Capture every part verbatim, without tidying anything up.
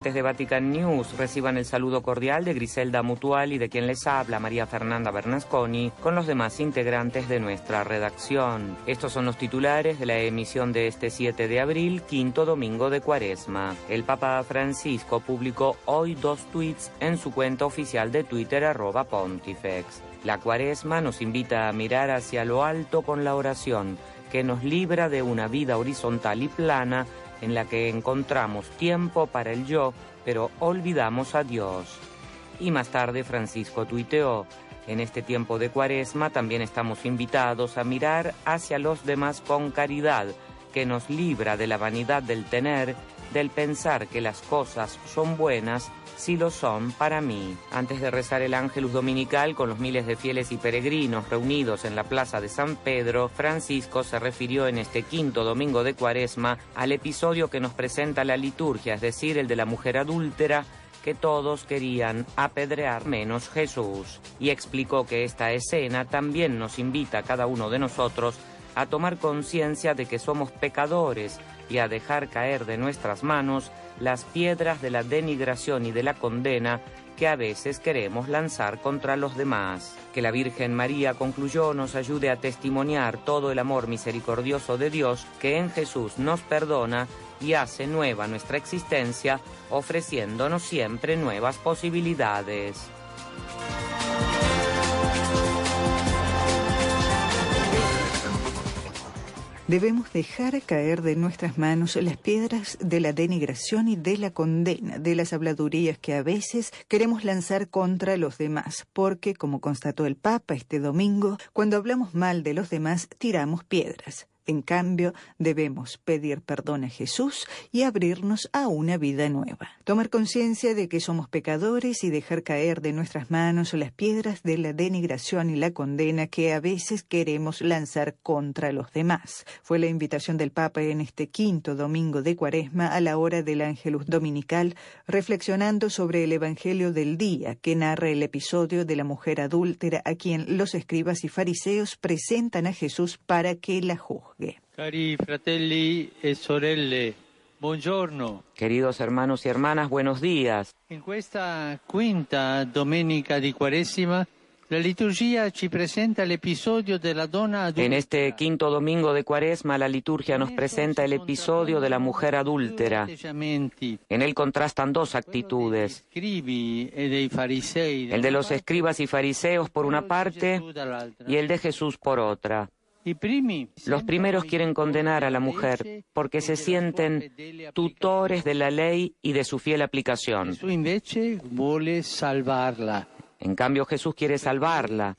Desde Vatican News reciban el saludo cordial de Griselda Mutual y de quien les habla, María Fernanda Bernasconi, con los demás integrantes de nuestra redacción. Estos son los titulares de la emisión de este siete de abril, quinto domingo de Cuaresma. El Papa Francisco publicó hoy dos tweets en su cuenta oficial de Twitter, arroba Pontifex. La Cuaresma nos invita a mirar hacia lo alto con la oración, que nos libra de una vida horizontal y plana, en la que encontramos tiempo para el yo, pero olvidamos a Dios. Y más tarde Francisco tuiteó: en este tiempo de Cuaresma también estamos invitados a mirar hacia los demás con caridad, que nos libra de la vanidad del tener, del pensar que las cosas son buenas si lo son para mí. Antes de rezar el Ángelus Dominical con los miles de fieles y peregrinos reunidos en la plaza de San Pedro, Francisco se refirió en este quinto domingo de Cuaresma al episodio que nos presenta la liturgia, es decir, el de la mujer adúltera, que todos querían apedrear menos Jesús, y explicó que esta escena también nos invita a cada uno de nosotros a tomar conciencia de que somos pecadores y a dejar caer de nuestras manos las piedras de la denigración y de la condena que a veces queremos lanzar contra los demás. Que la Virgen María, concluyó, nos ayude a testimoniar todo el amor misericordioso de Dios, que en Jesús nos perdona y hace nueva nuestra existencia, ofreciéndonos siempre nuevas posibilidades. Debemos dejar caer de nuestras manos las piedras de la denigración y de la condena, de las habladurías que a veces queremos lanzar contra los demás, porque, como constató el Papa este domingo, cuando hablamos mal de los demás, tiramos piedras. En cambio, debemos pedir perdón a Jesús y abrirnos a una vida nueva. Tomar conciencia de que somos pecadores y dejar caer de nuestras manos las piedras de la denigración y la condena que a veces queremos lanzar contra los demás. Fue la invitación del Papa en este quinto domingo de Cuaresma a la hora del Ángelus Dominical, reflexionando sobre el Evangelio del día que narra el episodio de la mujer adúltera a quien los escribas y fariseos presentan a Jesús para que la juzgue. Cari fratelli e sorelle, buongiorno. Queridos hermanos y hermanas, buenos días. En questa quinta domenica di Quaresima, la liturgia ci presenta l'episodio della donna adulta. En este quinto domingo de Cuaresma, la liturgia nos presenta el episodio de la mujer adúltera. En él contrastan dos actitudes: el de los escribas y fariseos por una parte y el de Jesús por otra. Los primeros quieren condenar a la mujer porque se sienten tutores de la ley y de su fiel aplicación. En cambio, Jesús quiere salvarla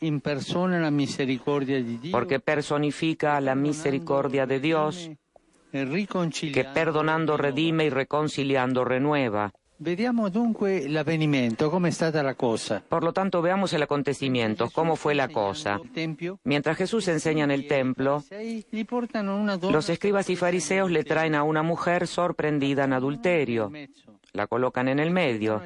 porque personifica la misericordia de Dios, que perdonando redime y reconciliando renueva. Vediamo dunque l'avvenimento, come è stata la cosa. Por lo tanto, veamos el acontecimiento, cómo fue la cosa. Mientras Jesús enseña en el templo, los escribas y fariseos le traen a una mujer sorprendida en adulterio. La colocan en el medio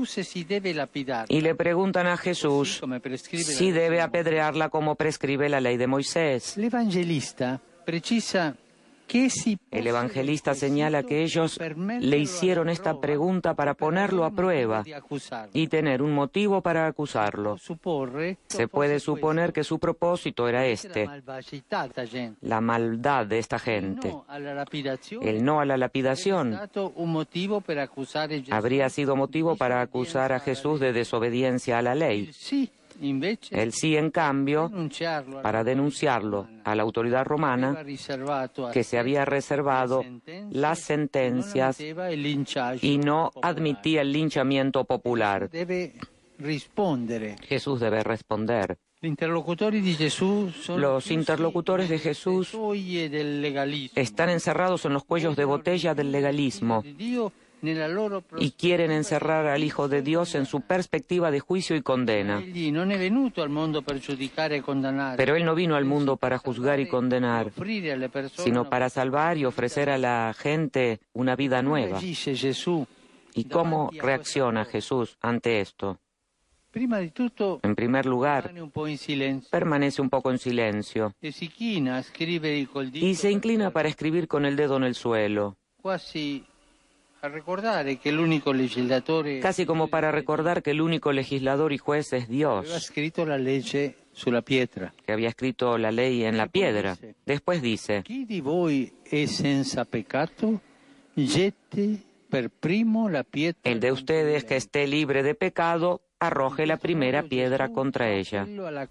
y le preguntan a Jesús si debe apedrearla como prescribe la ley de Moisés. El evangelista precisa El evangelista señala que ellos le hicieron esta pregunta para ponerlo a prueba y tener un motivo para acusarlo. Se puede suponer que su propósito era este: la maldad de esta gente. El no a la lapidación habría sido motivo para acusar a Jesús de desobediencia a la ley. El sí, en cambio, para denunciarlo a la autoridad romana, que se había reservado las sentencias y no admitía el linchamiento popular. Jesús debe responder. Los interlocutores de Jesús están encerrados en los cuellos de botella del legalismo y quieren encerrar al Hijo de Dios en su perspectiva de juicio y condena. Pero Él no vino al mundo para juzgar y condenar, sino para salvar y ofrecer a la gente una vida nueva. ¿Y cómo reacciona Jesús ante esto? En primer lugar, permanece un poco en silencio y se inclina para escribir con el dedo en el suelo. casi como para recordar que el único legislador y juez es Dios, que había escrito la ley en la piedra. Después dice: ¿Chi di voi è senza peccato? Gette per primo la pietra. El de ustedes que esté libre de pecado, arroje la primera piedra contra ella.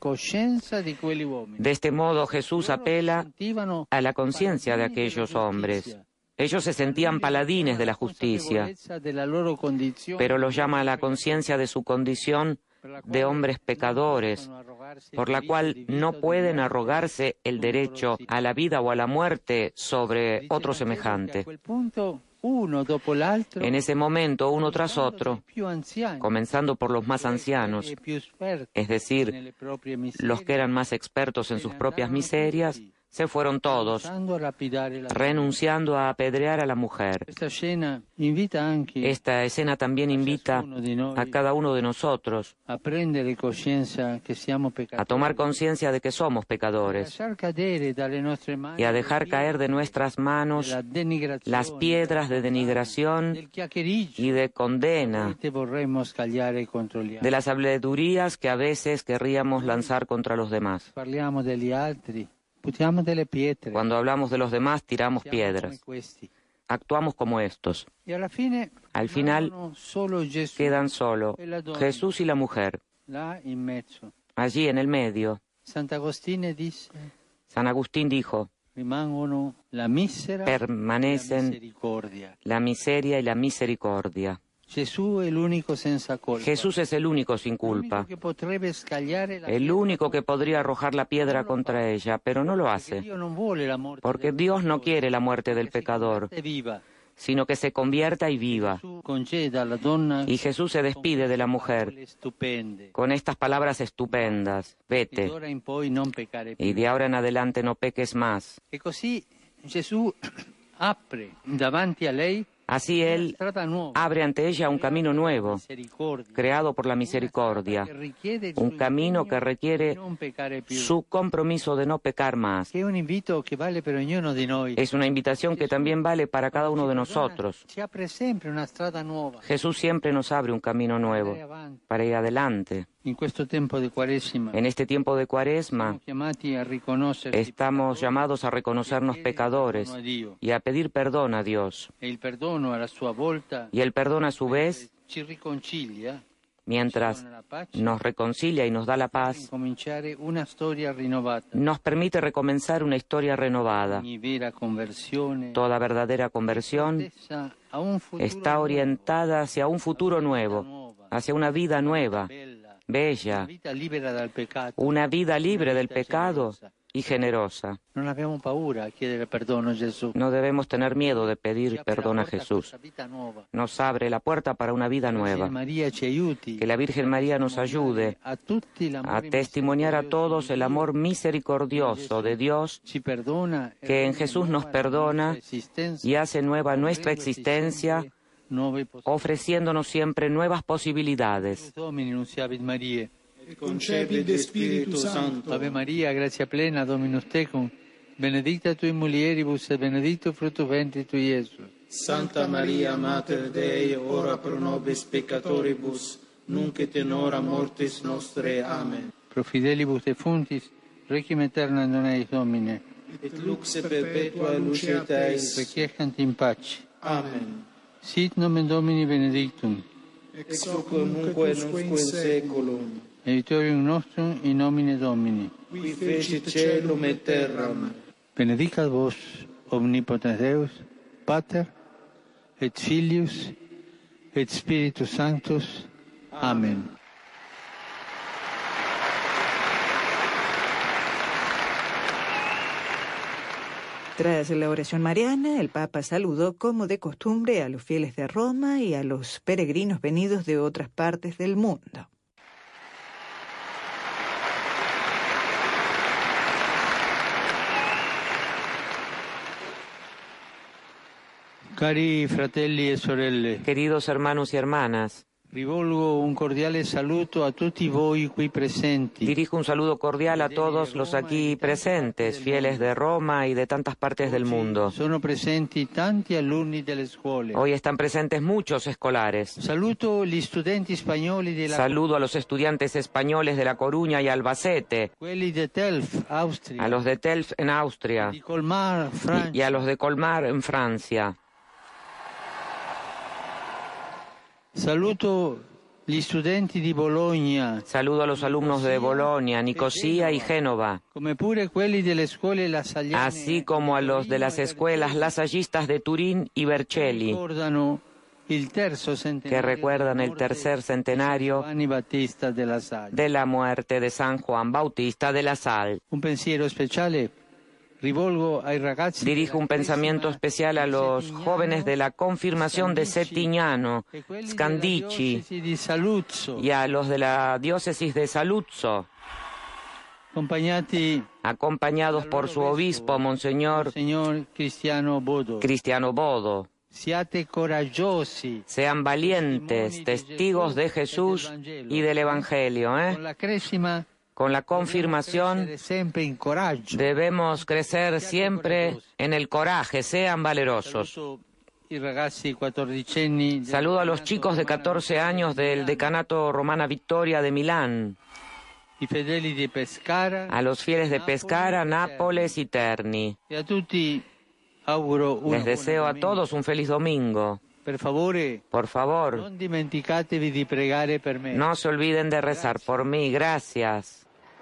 De este modo Jesús apela a la conciencia de aquellos hombres. Ellos se sentían paladines de la justicia, pero los llama a la conciencia de su condición de hombres pecadores, por la cual no pueden arrogarse el derecho a la vida o a la muerte sobre otro semejante. En ese momento, uno tras otro, comenzando por los más ancianos, es decir, los que eran más expertos en sus propias miserias, se fueron todos, renunciando a apedrear a la mujer. Esta escena también invita a cada uno de nosotros a tomar conciencia de que somos pecadores y a dejar caer de nuestras manos las piedras de denigración y de condena, de las habladurías que a veces querríamos lanzar contra los demás. Cuando hablamos de los demás, tiramos piedras. Actuamos como estos. Al final, quedan solo Jesús y la mujer. Allí en el medio, San Agustín dijo: permanecen la miseria y la misericordia. Jesús es el único sin culpa, el único que podría arrojar la piedra contra ella, pero no lo hace, porque Dios no quiere la muerte del pecador, sino que se convierta y viva. Y Jesús se despide de la mujer con estas palabras estupendas: vete, y de ahora en adelante no peques más. Así Él abre ante ella un camino nuevo, creado por la misericordia, un camino que requiere su compromiso de no pecar más. Es una invitación que también vale para cada uno de nosotros. Jesús siempre nos abre un camino nuevo para ir adelante. En este tiempo de Cuaresma estamos llamados a reconocernos pecadores y a pedir perdón a Dios. Y el perdón a su vez, mientras nos reconcilia y nos da la paz, nos permite recomenzar una historia renovada. Toda verdadera conversión está orientada hacia un futuro nuevo, hacia una vida nueva, bella, una vida libre del pecado y generosa. No debemos tener miedo de pedir perdón a Jesús. Nos abre la puerta para una vida nueva. Que la Virgen María nos ayude a testimoniar a todos el amor misericordioso de Dios, que en Jesús nos perdona y hace nueva nuestra existencia, ofreciéndonos siempre nuevas posibilidades. Concepit Spiritus Sancto. Ave Maria, gratia plena, Dominus tecum, benedicta tui mulieribus et benedictus fructus ventris tui, Iesus. Santa Maria, Mater Dei, ora pro nobis peccatoribus, nunc et in hora mortis nostre. Amen. Pro fidelibus defunctis, requiem aeternam dona eis Domine. Et lux perpetua luce Teis. Requiescant in pace. Amen. Sit nomen Domini benedictum. Ex hoc nunc et usque in saeculum. Aiutorium nostrum in nomine Domini. Qui fecit caelum et terram. Benedicat vos, omnipotens Deus, Pater, et Filius, et Spiritus Sanctus. Amen. Tras la oración mariana, el Papa saludó como de costumbre a los fieles de Roma y a los peregrinos venidos de otras partes del mundo. Cari fratelli e sorelle, Queridos hermanos y hermanas, Rivolgo un cordiale saluto a tutti voi qui presenti. Dirijo un saludo cordial a todos los aquí presentes, fieles de Roma y de tantas partes del mundo. Sono presenti tanti alunni delle scuole. Hoy están presentes muchos escolares. Saluto gli studenti spagnoli della Saludo a los estudiantes españoles de La Coruña y Albacete, quelli de Delft, Austria, a los de Delft en Austria di Colmar, Francia. y a los de Colmar en Francia. Saluto gli studenti di Bologna. Saludo a los alumnos de Bolonia, Nicosia y Génova, Come pure quelli delle scuole lassagliane, así como a los de las escuelas lasallistas de Turín y Vercelli, ricordano il terzo centenario que recuerdan el tercer centenario Giovanni Battista della Salle. de la muerte de San Juan Bautista de la Sal. Un pensiero speciale rivolgo ai ragazzi. Dirijo un pensamiento especial a los jóvenes de la confirmación de Settignano, Scandicci, di Saluzzo, y a los de la diócesis de Saluzzo, accompagnati acompañados por su obispo, Monseñor Señor Cristiano Bodo. Cristiano Bodo. Siate coraggiosi. Sean valientes, testigos de Jesús y del Evangelio. ¿eh? Con la cresima Con la confirmación sempre in coraggio. debemos crecer siempre en el coraje, sean valerosos. Saluto i ragazzi quattordicenni. Saludo a los chicos de catorce años del Decanato Romana Victoria de Milán, I fedeli di Pescara. a los fieles de Pescara, Nápoles y Terni. E a tutti auguro una Les deseo buona a todos un feliz domingo. Per favore, Por favor, non dimenticatevi di pregare per me. no se olviden de rezar por mí. Gracias.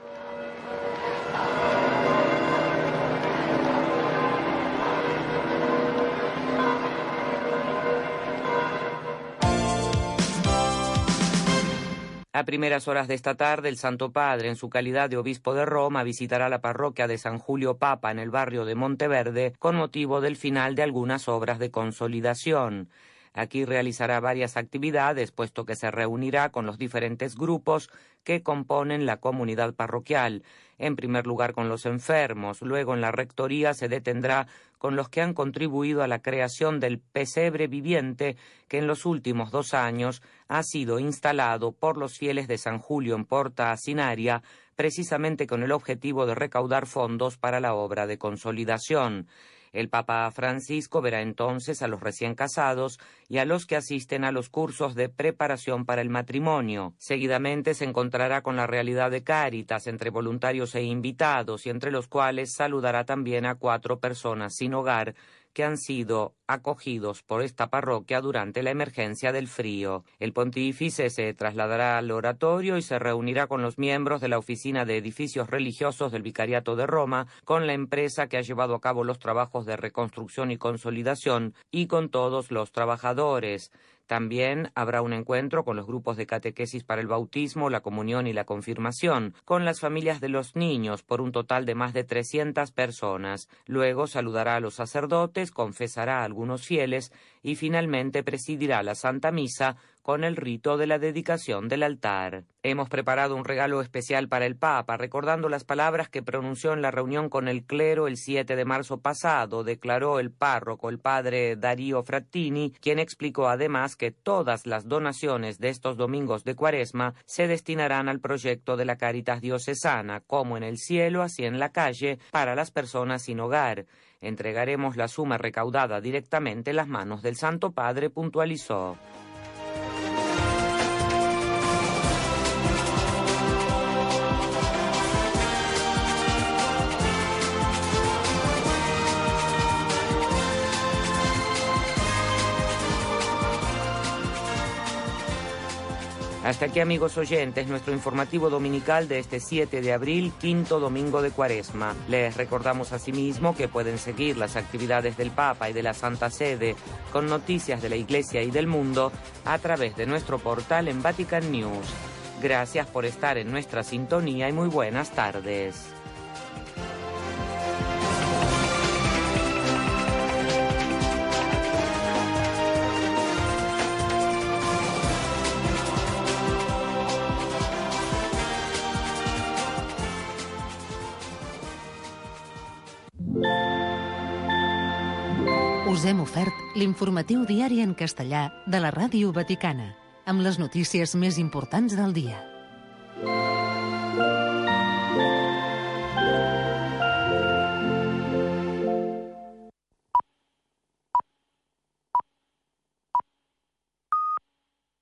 A primeras horas de esta tarde, el Santo Padre, en su calidad de obispo de Roma, visitará la parroquia de San Julio Papa en el barrio de Monteverde con motivo del final de algunas obras de consolidación. Aquí realizará varias actividades, puesto que se reunirá con los diferentes grupos que componen la comunidad parroquial. En primer lugar con los enfermos, luego en la rectoría se detendrá con los que han contribuido a la creación del pesebre viviente que en los últimos dos años ha sido instalado por los fieles de San Julio en Porta Asinaria, precisamente con el objetivo de recaudar fondos para la obra de consolidación. El Papa Francisco verá entonces a los recién casados y a los que asisten a los cursos de preparación para el matrimonio. Seguidamente se encontrará con la realidad de Cáritas entre voluntarios e invitados, y entre los cuales saludará también a cuatro personas sin hogar que han sido acogidos por esta parroquia durante la emergencia del frío. El pontífice se trasladará al oratorio y se reunirá con los miembros de la Oficina de Edificios Religiosos del Vicariato de Roma, con la empresa que ha llevado a cabo los trabajos de reconstrucción y consolidación, y con todos los trabajadores. También habrá un encuentro con los grupos de catequesis para el bautismo, la comunión y la confirmación, con las familias de los niños, por un total de más de trescientas personas. Luego saludará a los sacerdotes, confesará a algunos fieles y finalmente presidirá la Santa Misa con el rito de la dedicación del altar. Hemos preparado un regalo especial para el Papa, recordando las palabras que pronunció en la reunión con el clero el siete de marzo pasado, declaró el párroco, el padre Darío Frattini, quien explicó además que todas las donaciones de estos domingos de Cuaresma se destinarán al proyecto de la Cáritas diocesana, como en el cielo, así en la calle, para las personas sin hogar. Entregaremos la suma recaudada directamente en las manos del Santo Padre, puntualizó. Hasta aquí, amigos oyentes, nuestro informativo dominical de este siete de abril, quinto domingo de Cuaresma. Les recordamos asimismo que pueden seguir las actividades del Papa y de la Santa Sede con noticias de la Iglesia y del mundo a través de nuestro portal en Vatican News. Gracias por estar en nuestra sintonía y muy buenas tardes. Us hem ofert l'informatiu diari en castellà de la Ràdio Vaticana. amb les notícies més importants del dia.